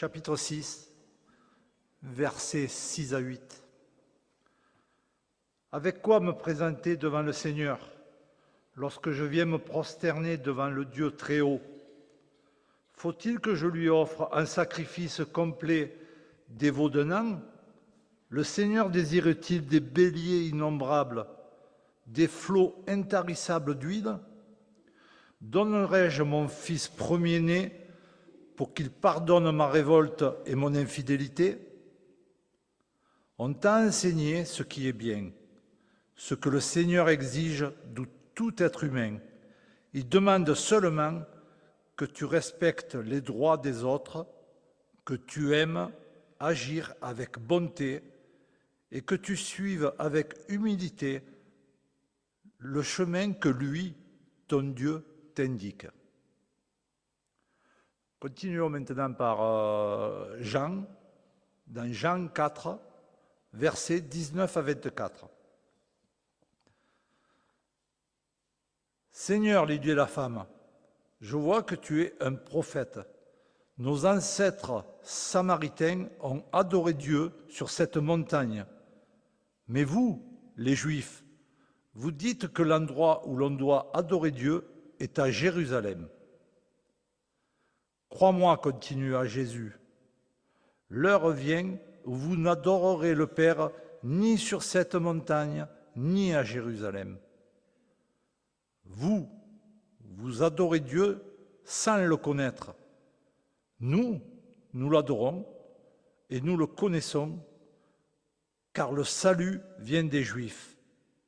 chapitre 6, versets 6 à 8. Avec quoi me présenter devant le Seigneur lorsque je viens me prosterner devant le Dieu très haut? Faut-il que je lui offre un sacrifice complet des veaux d'un an? Le Seigneur désire-t-il des béliers innombrables, des flots intarissables d'huile? Donnerai-je mon fils premier-né pour qu'il pardonne ma révolte et mon infidélité? On t'a enseigné ce qui est bien, ce que le Seigneur exige de tout être humain. Il demande seulement que tu respectes les droits des autres, que tu aimes agir avec bonté et que tu suives avec humilité le chemin que lui, ton Dieu, t'indique. Continuons maintenant par Jean, dans Jean 4, versets 19 à 24. Seigneur, lui dit la femme, je vois que tu es un prophète. Nos ancêtres samaritains ont adoré Dieu sur cette montagne. Mais vous, les Juifs, vous dites que l'endroit où l'on doit adorer Dieu est à Jérusalem. Crois-moi, continua Jésus, l'heure vient où vous n'adorerez le Père ni sur cette montagne, ni à Jérusalem. Vous adorez Dieu sans le connaître. Nous l'adorons et nous le connaissons, car le salut vient des Juifs.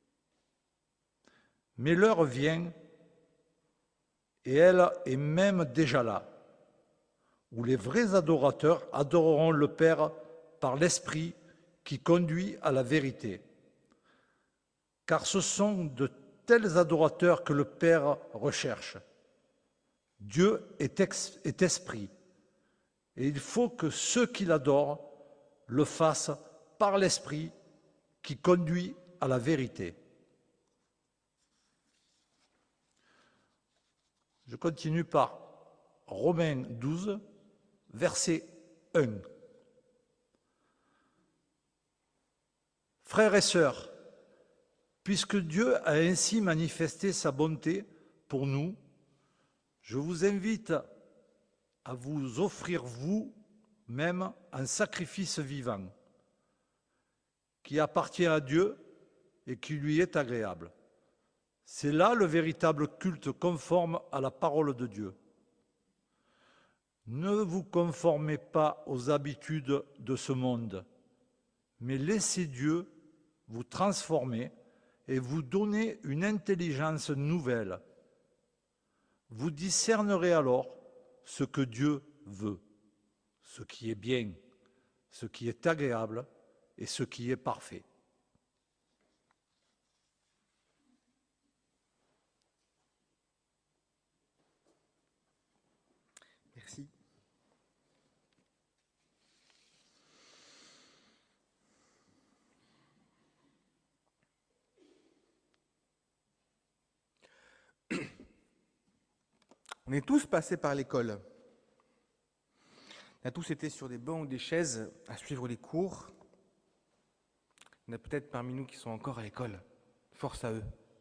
Mais l'heure vient, et elle est même déjà là, où les vrais adorateurs adoreront le Père par l'Esprit qui conduit à la vérité. Car ce sont de tels adorateurs que le Père recherche. Dieu est esprit, et il faut que ceux qui l'adorent le fassent par l'Esprit qui conduit à la vérité. Je continue par Romains 12, verset 1. Frères et sœurs, puisque Dieu a ainsi manifesté sa bonté pour nous, je vous invite à vous offrir vous-même un sacrifice vivant, qui appartient à Dieu et qui lui est agréable. C'est là le véritable culte conforme à la parole de Dieu. Ne vous conformez pas aux habitudes de ce monde, mais laissez Dieu vous transformer et vous donner une intelligence nouvelle. Vous discernerez alors ce que Dieu veut, ce qui est bien, ce qui est agréable et ce qui est parfait. Merci. On est tous passés par l'école. On a tous été sur des bancs ou des chaises à suivre les cours. Il y en a peut-être parmi nous qui sont encore à l'école. Force à eux.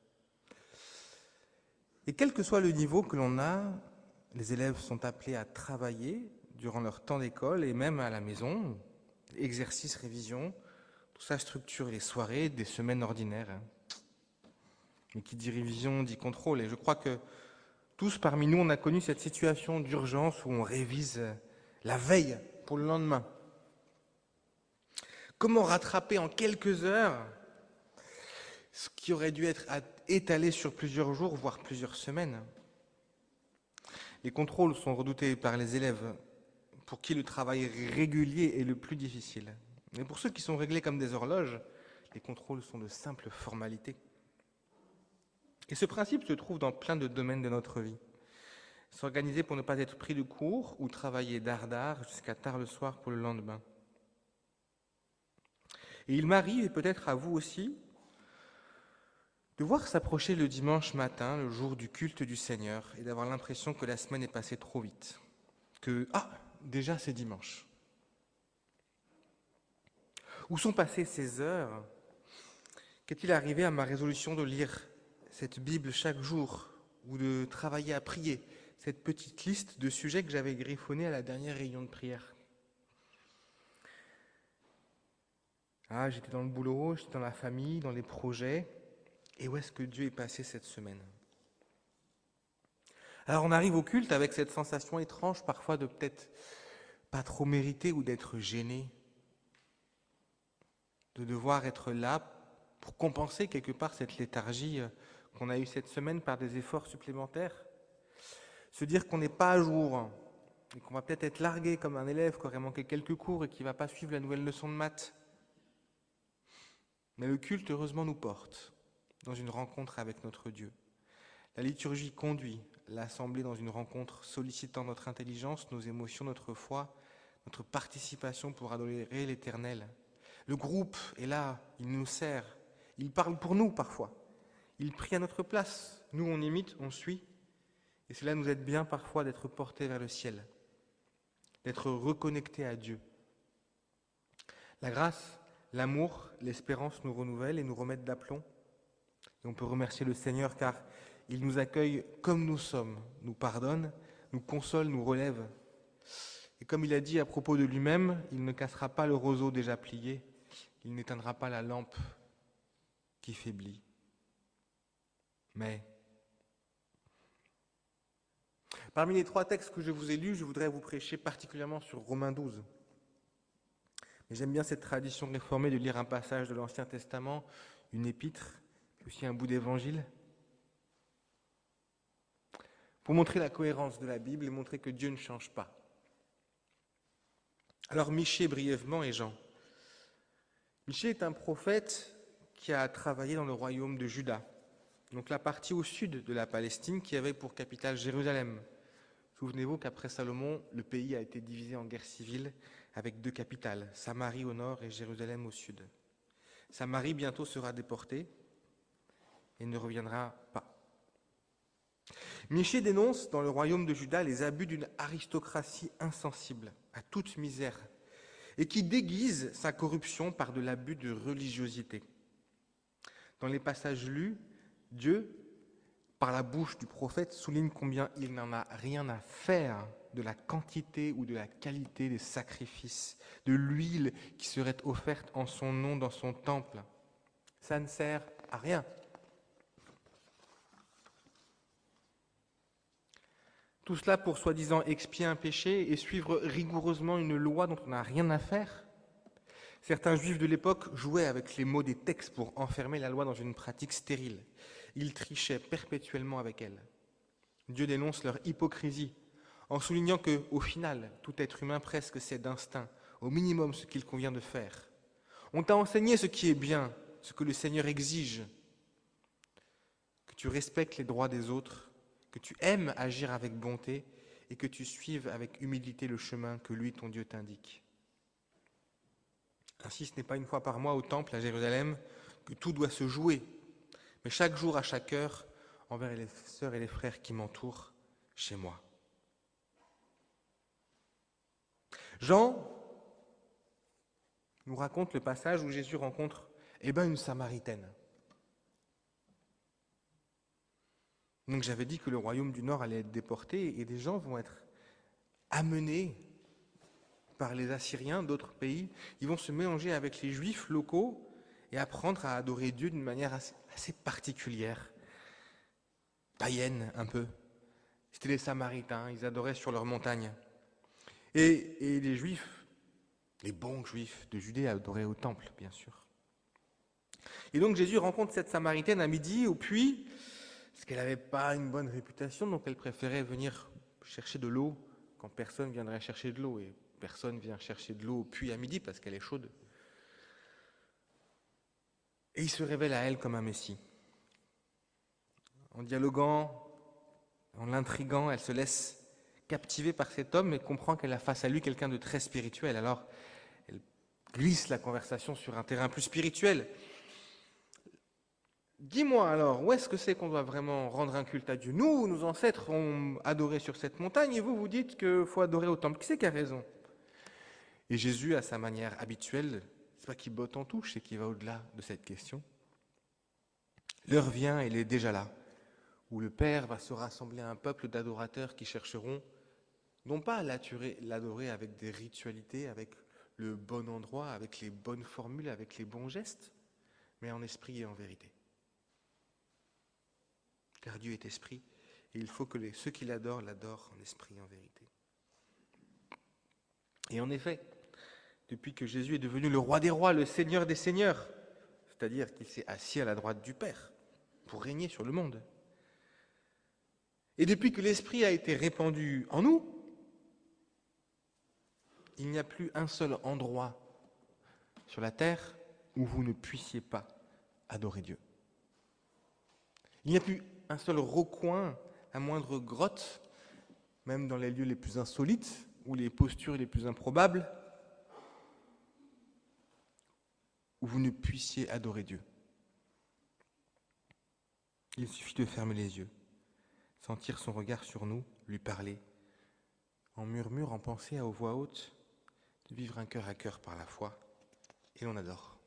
Et quel que soit le niveau que l'on a, les élèves sont appelés à travailler durant leur temps d'école et même à la maison. Exercices, révision, tout ça structure les soirées des semaines ordinaires. Mais qui dit révision dit contrôle. Et je crois que tous parmi nous, on a connu cette situation d'urgence où on révise la veille pour le lendemain. Comment rattraper en quelques heures ce qui aurait dû être étalé sur plusieurs jours, voire plusieurs semaines? Les contrôles sont redoutés par les élèves pour qui le travail régulier est le plus difficile. Mais pour ceux qui sont réglés comme des horloges, les contrôles sont de simples formalités. Et ce principe se trouve dans plein de domaines de notre vie. S'organiser pour ne pas être pris de court ou travailler dardard jusqu'à tard le soir pour le lendemain. Et il m'arrive, et peut-être à vous aussi, de voir s'approcher le dimanche matin, le jour du culte du Seigneur, et d'avoir l'impression que la semaine est passée trop vite. Que, déjà c'est dimanche. Où sont passées ces heures? Qu'est-il arrivé à ma résolution de lire cette Bible chaque jour ou de travailler à prier, cette petite liste de sujets que j'avais griffonnés à la dernière réunion de prière? Ah, j'étais dans le boulot, j'étais dans la famille, dans les projets. Et où est-ce que Dieu est passé cette semaine? Alors on arrive au culte avec cette sensation étrange parfois de peut-être pas trop mériter ou d'être gêné, de devoir être là pour compenser quelque part cette léthargie qu'on a eue cette semaine par des efforts supplémentaires. Se dire qu'on n'est pas à jour et qu'on va peut-être être largué comme un élève qui aurait manqué quelques cours et qui ne va pas suivre la nouvelle leçon de maths. Mais le culte, heureusement, nous porte dans une rencontre avec notre Dieu. La liturgie conduit l'assemblée dans une rencontre sollicitant notre intelligence, nos émotions, notre foi, notre participation pour adorer l'Éternel. Le groupe est là, il nous sert, il parle pour nous parfois, il prie à notre place, nous on imite, on suit, et cela nous aide bien parfois d'être portés vers le ciel, d'être reconnectés à Dieu. La grâce, l'amour, l'espérance nous renouvellent et nous remettent d'aplomb. Et on peut remercier le Seigneur car il nous accueille comme nous sommes, nous pardonne, nous console, nous relève. Et comme il a dit à propos de lui-même, il ne cassera pas le roseau déjà plié, il n'éteindra pas la lampe qui faiblit. Mais, parmi les 3 textes que je vous ai lus, je voudrais vous prêcher particulièrement sur Romains 12. Mais j'aime bien cette tradition réformée de lire un passage de l'Ancien Testament, une épître, puis aussi un bout d'évangile, pour montrer la cohérence de la Bible et montrer que Dieu ne change pas. Alors Michée brièvement et Jean. Michée est un prophète qui a travaillé dans le royaume de Juda, donc la partie au sud de la Palestine qui avait pour capitale Jérusalem. Souvenez-vous qu'après Salomon, le pays a été divisé en guerre civile avec 2 capitales, Samarie au nord et Jérusalem au sud. Samarie bientôt sera déportée et ne reviendra pas. Michée dénonce dans le royaume de Juda les abus d'une aristocratie insensible à toute misère et qui déguise sa corruption par de l'abus de religiosité. Dans les passages lus, Dieu, par la bouche du prophète, souligne combien il n'en a rien à faire de la quantité ou de la qualité des sacrifices, de l'huile qui serait offerte en son nom dans son temple. Ça ne sert à rien. Tout cela pour soi-disant expier un péché et suivre rigoureusement une loi dont on n'a rien à faire. Certains juifs de l'époque jouaient avec les mots des textes pour enfermer la loi dans une pratique stérile. Ils trichaient perpétuellement avec elle. Dieu dénonce leur hypocrisie en soulignant que, au final, tout être humain presque sait d'instinct, au minimum ce qu'il convient de faire. On t'a enseigné ce qui est bien, ce que le Seigneur exige, que tu respectes les droits des autres, que tu aimes agir avec bonté et que tu suives avec humilité le chemin que lui, ton Dieu, t'indique. Ainsi, ce n'est pas une fois par mois au temple à Jérusalem que tout doit se jouer, mais chaque jour à chaque heure envers les sœurs et les frères qui m'entourent chez moi. Jean nous raconte le passage où Jésus rencontre une Samaritaine. Donc j'avais dit que le royaume du Nord allait être déporté et des gens vont être amenés par les Assyriens d'autres pays. Ils vont se mélanger avec les Juifs locaux et apprendre à adorer Dieu d'une manière assez particulière, païenne un peu. C'était les Samaritains, ils adoraient sur leur montagne. Et les Juifs, les bons Juifs de Judée adoraient au temple, bien sûr. Et donc Jésus rencontre cette Samaritaine à midi au puits, parce qu'elle n'avait pas une bonne réputation, donc elle préférait venir chercher de l'eau quand personne viendrait chercher de l'eau. Et personne vient chercher de l'eau au puits à midi parce qu'elle est chaude. Et il se révèle à elle comme un messie. En dialoguant, en l'intriguant, elle se laisse captiver par cet homme et comprend qu'elle a face à lui quelqu'un de très spirituel. Alors, elle glisse la conversation sur un terrain plus spirituel. Dis-moi alors, où est-ce que c'est qu'on doit vraiment rendre un culte à Dieu? Nous, nos ancêtres ont adoré sur cette montagne et vous dites qu'il faut adorer au temple. Qui c'est qui a raison? Et Jésus, à sa manière habituelle, c'est pas qu'il botte en touche, c'est qu'il va au-delà de cette question. L'heure vient, elle est déjà là, où le Père va se rassembler à un peuple d'adorateurs qui chercheront non pas à l'adorer avec des ritualités, avec le bon endroit, avec les bonnes formules, avec les bons gestes, mais en esprit et en vérité. Car Dieu est esprit, et il faut que ceux qui l'adorent en esprit et en vérité. Et en effet, depuis que Jésus est devenu le roi des rois, le Seigneur des seigneurs, c'est-à-dire qu'il s'est assis à la droite du Père pour régner sur le monde, et depuis que l'Esprit a été répandu en nous, il n'y a plus un seul endroit sur la terre où vous ne puissiez pas adorer Dieu. Il n'y a plus un seul recoin, la moindre grotte, même dans les lieux les plus insolites ou les postures les plus improbables, où vous ne puissiez adorer Dieu. Il suffit de fermer les yeux, sentir son regard sur nous, lui parler, en murmure, en pensée à voix haute, de vivre un cœur à cœur par la foi, et l'on adore.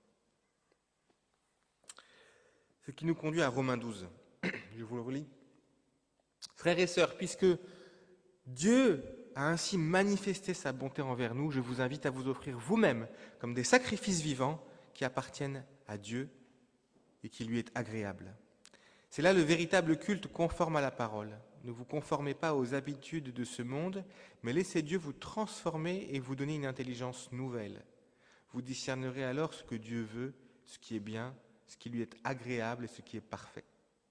Ce qui nous conduit à Romains 12. Je vous le relis. Frères et sœurs, puisque Dieu a ainsi manifesté sa bonté envers nous, je vous invite à vous offrir vous-même comme des sacrifices vivants qui appartiennent à Dieu et qui lui est agréable. C'est là le véritable culte conforme à la parole. Ne vous conformez pas aux habitudes de ce monde, mais laissez Dieu vous transformer et vous donner une intelligence nouvelle. Vous discernerez alors ce que Dieu veut, ce qui est bien, ce qui lui est agréable et ce qui est parfait.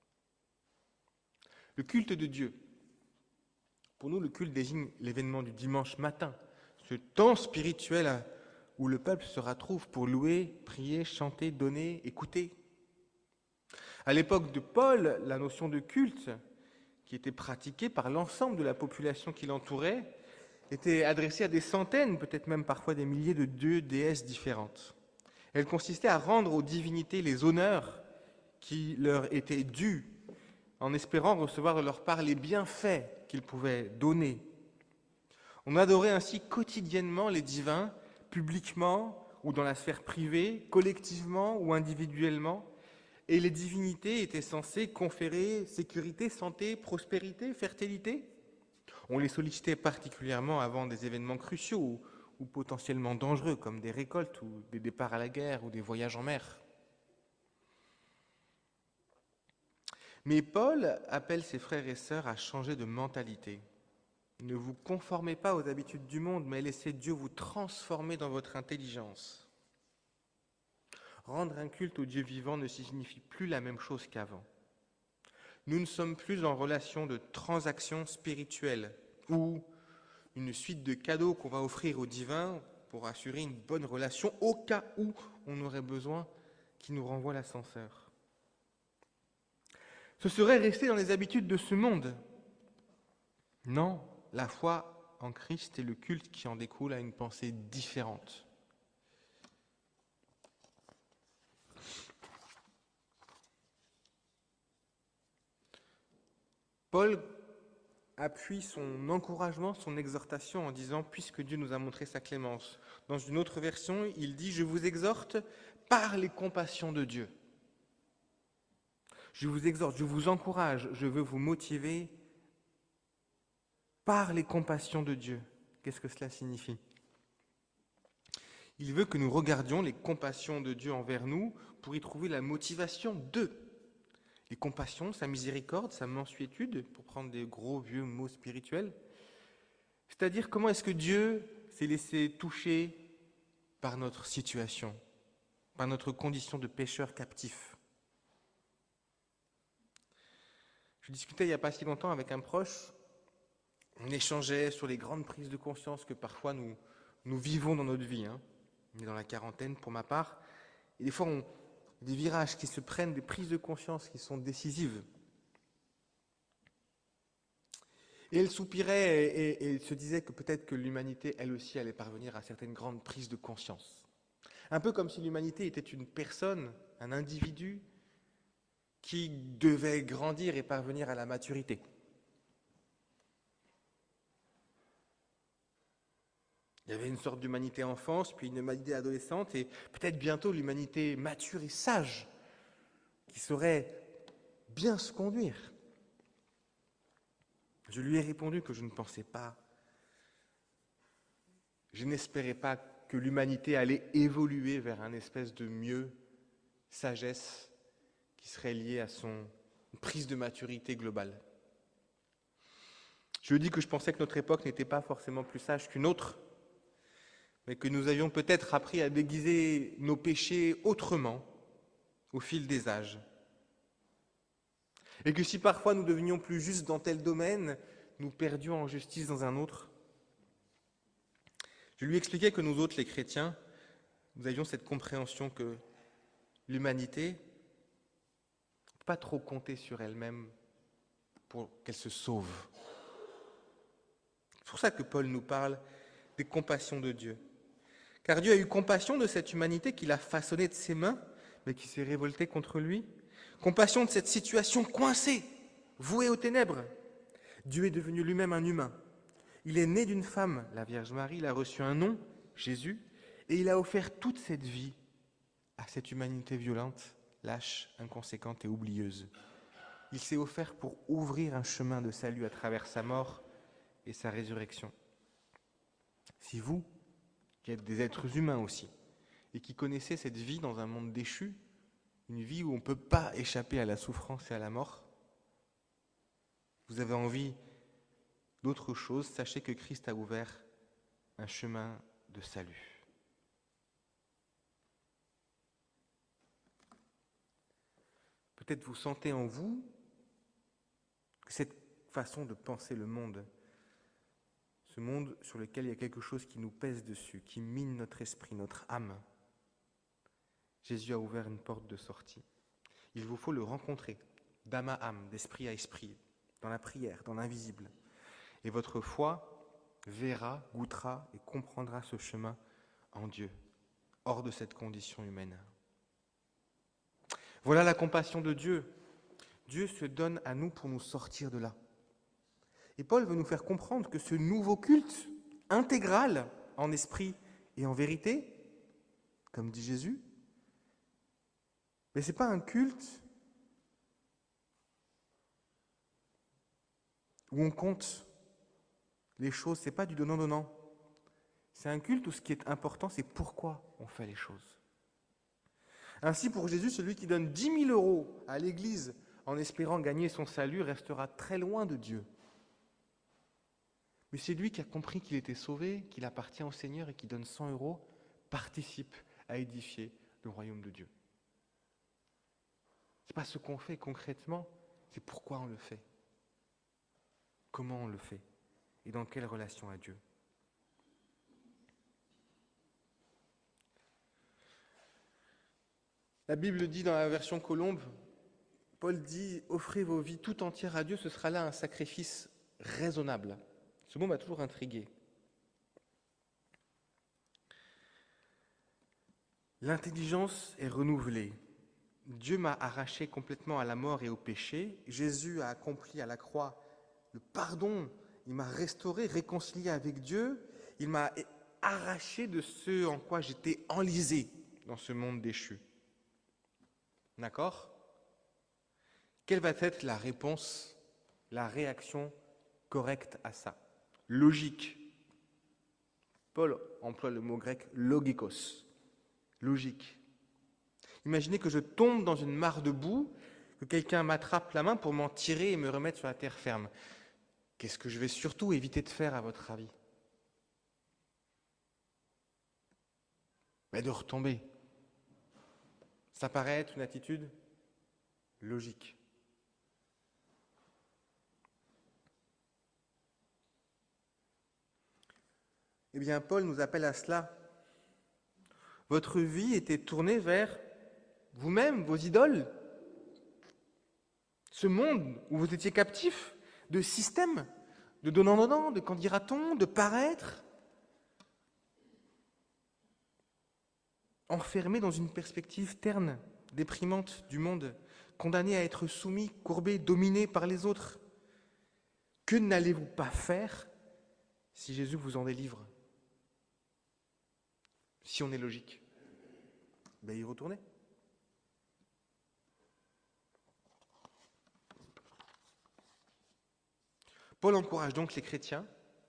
Le culte de Dieu. Pour nous, le culte désigne l'événement du dimanche matin, ce temps spirituel où le peuple se retrouve pour louer, prier, chanter, donner, écouter. À l'époque de Paul, la notion de culte, qui était pratiquée par l'ensemble de la population qui l'entourait, était adressée à des centaines, peut-être même parfois des milliers de dieux, déesses différentes. Elle consistait à rendre aux divinités les honneurs qui leur étaient dus, en espérant recevoir de leur part les bienfaits qu'ils pouvaient donner. On adorait ainsi quotidiennement les divins, publiquement ou dans la sphère privée, collectivement ou individuellement, et les divinités étaient censées conférer sécurité, santé, prospérité, fertilité. On les sollicitait particulièrement avant des événements cruciaux ou potentiellement dangereux, comme des récoltes ou des départs à la guerre ou des voyages en mer. Mais Paul appelle ses frères et sœurs à changer de mentalité. Ne vous conformez pas aux habitudes du monde, mais laissez Dieu vous transformer dans votre intelligence. Rendre un culte au Dieu vivant ne signifie plus la même chose qu'avant. Nous ne sommes plus en relation de transaction spirituelle ou une suite de cadeaux qu'on va offrir au divin pour assurer une bonne relation au cas où on aurait besoin qu'il nous renvoie l'ascenseur. Ce serait rester dans les habitudes de ce monde. Non, la foi en Christ et le culte qui en découle a une pensée différente. Paul appuie son encouragement, son exhortation en disant « Puisque Dieu nous a montré sa clémence ». Dans une autre version, il dit « Je vous exhorte par les compassions de Dieu ». Je vous exhorte, je vous encourage, je veux vous motiver par les compassions de Dieu. Qu'est-ce que cela signifie ? Il veut que nous regardions les compassions de Dieu envers nous pour y trouver la motivation de. Les compassions, sa miséricorde, sa mansuétude, pour prendre des gros vieux mots spirituels. C'est-à-dire comment est-ce que Dieu s'est laissé toucher par notre situation, par notre condition de pécheur captif. Je discutais il n'y a pas si longtemps avec un proche. On échangeait sur les grandes prises de conscience que parfois nous vivons dans notre vie. On est dans la quarantaine pour ma part. Et des fois, des virages qui se prennent, des prises de conscience qui sont décisives. Et elle soupirait et se disait que peut-être que l'humanité, elle aussi, allait parvenir à certaines grandes prises de conscience. Un peu comme si l'humanité était une personne, un individu, qui devait grandir et parvenir à la maturité. Il y avait une sorte d'humanité enfance, puis une humanité adolescente, et peut-être bientôt l'humanité mature et sage, qui saurait bien se conduire. Je lui ai répondu que je ne pensais pas, je n'espérais pas que l'humanité allait évoluer vers un espèce de mieux, sagesse, qui serait liée à son prise de maturité globale. Je lui ai dit que je pensais que notre époque n'était pas forcément plus sage qu'une autre, mais que nous avions peut-être appris à déguiser nos péchés autrement au fil des âges. Et que si parfois nous devenions plus justes dans tel domaine, nous perdions en justice dans un autre. Je lui expliquais que nous autres, les chrétiens, nous avions cette compréhension que l'humanité ne peut pas trop compter sur elle-même pour qu'elle se sauve. C'est pour ça que Paul nous parle des compassions de Dieu. Car Dieu a eu compassion de cette humanité qu'il a façonnée de ses mains, mais qui s'est révoltée contre lui. Compassion de cette situation coincée, vouée aux ténèbres. Dieu est devenu lui-même un humain. Il est né d'une femme, la Vierge Marie, il a reçu un nom, Jésus, et il a offert toute cette vie à cette humanité violente, lâche, inconséquente et oublieuse. Il s'est offert pour ouvrir un chemin de salut à travers sa mort et sa résurrection. Si vous, qui êtes des êtres humains aussi, et qui connaissez cette vie dans un monde déchu, une vie où on ne peut pas échapper à la souffrance et à la mort, vous avez envie d'autre chose, sachez que Christ a ouvert un chemin de salut. Peut-être vous sentez en vous que cette façon de penser le monde, ce monde sur lequel il y a quelque chose qui nous pèse dessus, qui mine notre esprit, notre âme. Jésus a ouvert une porte de sortie. Il vous faut le rencontrer, d'âme à âme, d'esprit à esprit, dans la prière, dans l'invisible. Et votre foi verra, goûtera et comprendra ce chemin en Dieu, hors de cette condition humaine. Voilà la compassion de Dieu. Dieu se donne à nous pour nous sortir de là. Et Paul veut nous faire comprendre que ce nouveau culte intégral en esprit et en vérité, comme dit Jésus, mais ce n'est pas un culte où on compte les choses, ce n'est pas du donnant-donnant. C'est un culte où ce qui est important, c'est pourquoi on fait les choses. Ainsi, pour Jésus, celui qui donne 10 000 euros à l'Église en espérant gagner son salut restera très loin de Dieu. Mais c'est lui qui a compris qu'il était sauvé, qu'il appartient au Seigneur et qui donne 100 euros, participe à édifier le royaume de Dieu. Ce n'est pas ce qu'on fait concrètement, c'est pourquoi on le fait. Comment on le fait et dans quelle relation à Dieu. La Bible dit dans la version Colombe, Paul dit « Offrez vos vies tout entières à Dieu, ce sera là un sacrifice raisonnable ». Ce mot m'a toujours intrigué. L'intelligence est renouvelée. Dieu m'a arraché complètement à la mort et au péché. Jésus a accompli à la croix le pardon. Il m'a restauré, réconcilié avec Dieu. Il m'a arraché de ce en quoi j'étais enlisé dans ce monde déchu. D'accord ? Quelle va être la réponse, la réaction correcte à ça ? Logique. Paul emploie le mot grec logikos. Logique. Imaginez que je tombe dans une mare de boue, que quelqu'un m'attrape la main pour m'en tirer et me remettre sur la terre ferme. Qu'est-ce que je vais surtout éviter de faire, à votre avis ? De retomber. Ça paraît être une attitude logique. Eh bien, Paul nous appelle à cela. Votre vie était tournée vers vous-même, vos idoles. Ce monde où vous étiez captifs de systèmes, de donnant-donnant, de qu'en dira-t-on, de paraître, enfermés dans une perspective terne, déprimante du monde, condamnés à être soumis, courbés, dominés par les autres. Que n'allez-vous pas faire si Jésus vous en délivre ? si on est logique, y retourner. Paul encourage donc les chrétiens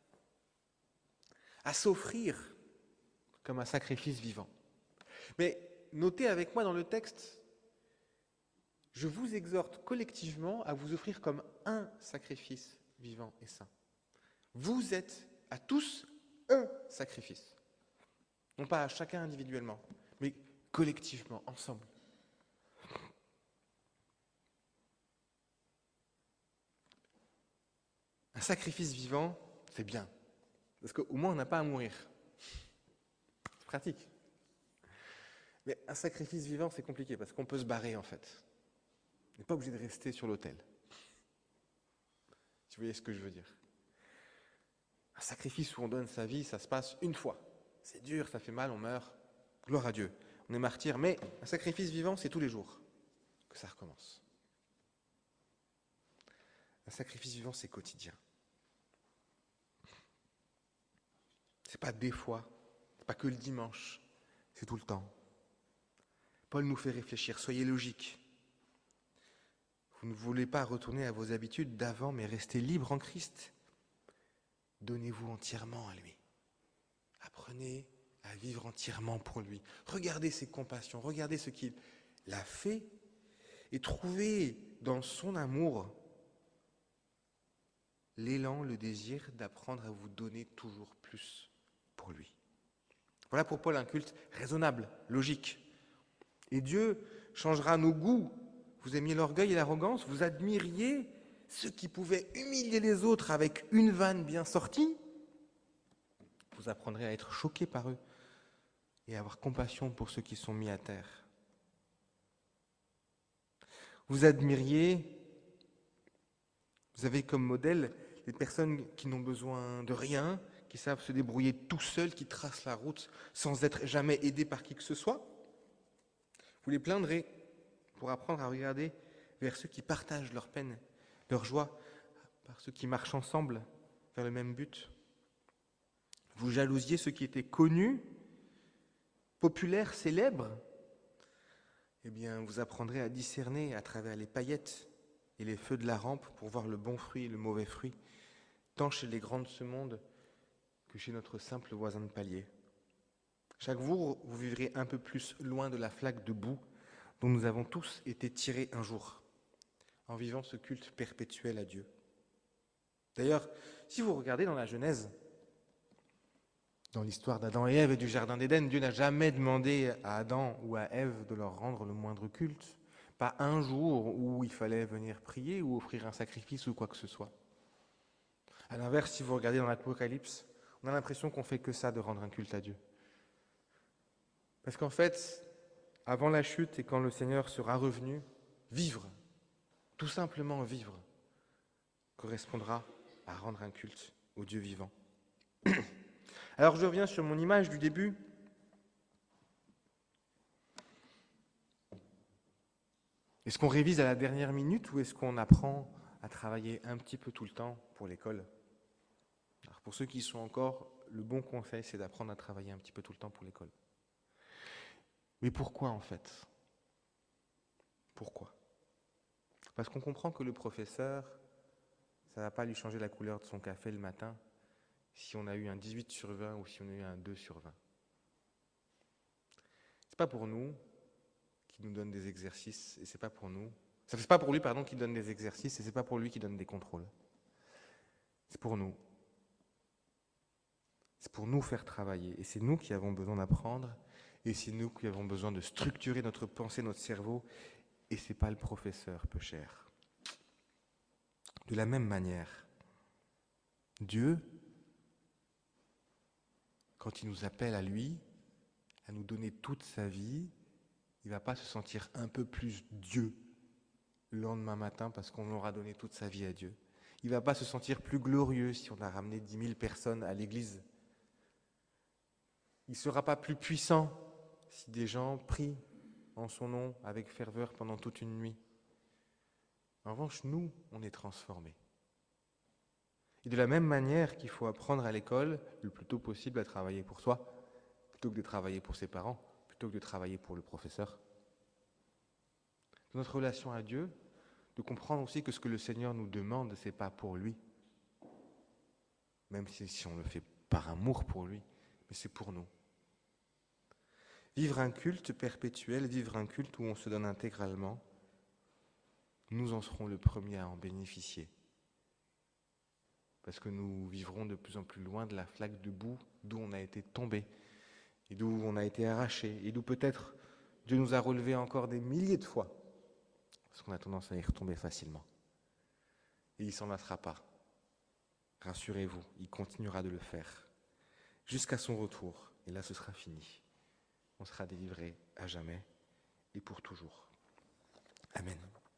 à s'offrir comme un sacrifice vivant. Mais notez avec moi dans le texte, je vous exhorte collectivement à vous offrir comme un sacrifice vivant et saint. Vous êtes à tous un sacrifice. Non pas à chacun individuellement, mais collectivement, ensemble. Un sacrifice vivant, c'est bien. Parce qu'au moins, on n'a pas à mourir. C'est pratique. Mais un sacrifice vivant, c'est compliqué, parce qu'on peut se barrer, en fait. On n'est pas obligé de rester sur l'autel. Si vous voyez ce que je veux dire. Un sacrifice où on donne sa vie, ça se passe une fois. C'est dur, ça fait mal, on meurt. Gloire à Dieu. On est martyr, mais un sacrifice vivant, c'est tous les jours que ça recommence. Un sacrifice vivant, c'est quotidien. C'est pas des fois, c'est pas que le dimanche, c'est tout le temps. Paul nous fait réfléchir, soyez logiques. Vous ne voulez pas retourner à vos habitudes d'avant, mais restez libres en Christ. Donnez-vous entièrement à lui. Apprenez à vivre entièrement pour lui. Regardez ses compassions, regardez ce qu'il a fait et trouvez dans son amour l'élan, le désir d'apprendre à vous donner toujours plus pour lui. Voilà pour Paul un culte raisonnable, logique. Et Dieu changera nos goûts. Vous aimiez l'orgueil et l'arrogance, vous admiriez ceux qui pouvaient humilier les autres avec une vanne bien sortie. Vous apprendrez à être choqués par eux et à avoir compassion pour ceux qui sont mis à terre. Vous admiriez, vous avez comme modèle des personnes qui n'ont besoin de rien, qui savent se débrouiller tout seuls, qui tracent la route sans être jamais aidés par qui que ce soit. Vous les plaindrez pour apprendre à regarder vers ceux qui partagent leur peine, leur joie, par ceux qui marchent ensemble vers le même but. Vous jalousiez ceux qui étaient connus, populaires, célèbres. Eh bien, vous apprendrez à discerner à travers les paillettes et les feux de la rampe pour voir le bon fruit et le mauvais fruit, tant chez les grands de ce monde que chez notre simple voisin de palier. Chaque jour, vous vivrez un peu plus loin de la flaque de boue dont nous avons tous été tirés un jour, en vivant ce culte perpétuel à Dieu. D'ailleurs, si vous regardez dans la Genèse, dans l'histoire d'Adam et Ève et du Jardin d'Éden, Dieu n'a jamais demandé à Adam ou à Ève de leur rendre le moindre culte. Pas un jour où il fallait venir prier ou offrir un sacrifice ou quoi que ce soit. À l'inverse, si vous regardez dans l'Apocalypse, on a l'impression qu'on fait que ça de rendre un culte à Dieu. Parce qu'en fait, avant la chute et quand le Seigneur sera revenu, vivre, tout simplement vivre, correspondra à rendre un culte au Dieu vivant. Alors je reviens sur mon image du début. Est-ce qu'on révise à la dernière minute ou est-ce qu'on apprend à travailler un petit peu tout le temps pour l'école ? Alors pour ceux qui y sont encore, le bon conseil, c'est d'apprendre à travailler un petit peu tout le temps pour l'école. Mais pourquoi en fait ? Pourquoi ? Parce qu'on comprend que le professeur, ça ne va pas lui changer la couleur de son café le matin si on a eu un 18 sur 20 ou si on a eu un 2 sur 20. C'est pas pour nous qu'il nous donne des exercices et c'est pas pour nous. C'est pas pour lui, qu'il donne des exercices et c'est pas pour lui qu'il donne des contrôles. C'est pour nous. C'est pour nous faire travailler et c'est nous qui avons besoin d'apprendre et c'est nous qui avons besoin de structurer notre pensée, notre cerveau et c'est pas le professeur peu cher. De la même manière, Dieu, quand il nous appelle à lui, à nous donner toute sa vie, il ne va pas se sentir un peu plus Dieu le lendemain matin parce qu'on aura donné toute sa vie à Dieu. Il ne va pas se sentir plus glorieux si on a ramené 10 000 personnes à l'église. Il ne sera pas plus puissant si des gens prient en son nom avec ferveur pendant toute une nuit. En revanche, nous, on est transformés. Et de la même manière qu'il faut apprendre à l'école, le plus tôt possible, à travailler pour soi, plutôt que de travailler pour ses parents, plutôt que de travailler pour le professeur. Dans notre relation à Dieu, de comprendre aussi que ce que le Seigneur nous demande, ce n'est pas pour lui, même si on le fait par amour pour lui, mais c'est pour nous. Vivre un culte perpétuel, vivre un culte où on se donne intégralement, nous en serons le premier à en bénéficier. Parce que nous vivrons de plus en plus loin de la flaque de boue d'où on a été tombé, et d'où on a été arraché, et d'où peut-être Dieu nous a relevés encore des milliers de fois, parce qu'on a tendance à y retomber facilement. Et il ne s'en lassera pas. Rassurez-vous, il continuera de le faire, jusqu'à son retour, et là ce sera fini. On sera délivré à jamais et pour toujours. Amen.